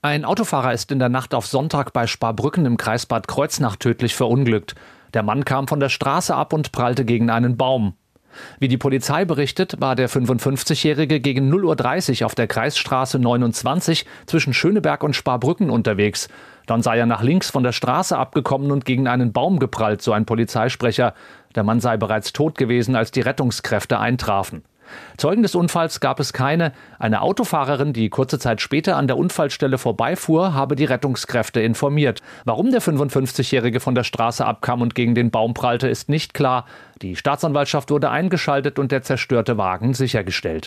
Ein Autofahrer ist in der Nacht auf Sonntag bei Sparbrücken im Kreis Bad Kreuznach tödlich verunglückt. Der Mann kam von der Straße ab und prallte gegen einen Baum. Wie die Polizei berichtet, war der 55-Jährige gegen 0:30 Uhr auf der Kreisstraße 29 zwischen Schöneberg und Sparbrücken unterwegs. Dann sei er nach links von der Straße abgekommen und gegen einen Baum geprallt, so ein Polizeisprecher. Der Mann sei bereits tot gewesen, als die Rettungskräfte eintrafen. Zeugen des Unfalls gab es keine. Eine Autofahrerin, die kurze Zeit später an der Unfallstelle vorbeifuhr, habe die Rettungskräfte informiert. Warum der 55-Jährige von der Straße abkam und gegen den Baum prallte, ist nicht klar. Die Staatsanwaltschaft wurde eingeschaltet und der zerstörte Wagen sichergestellt.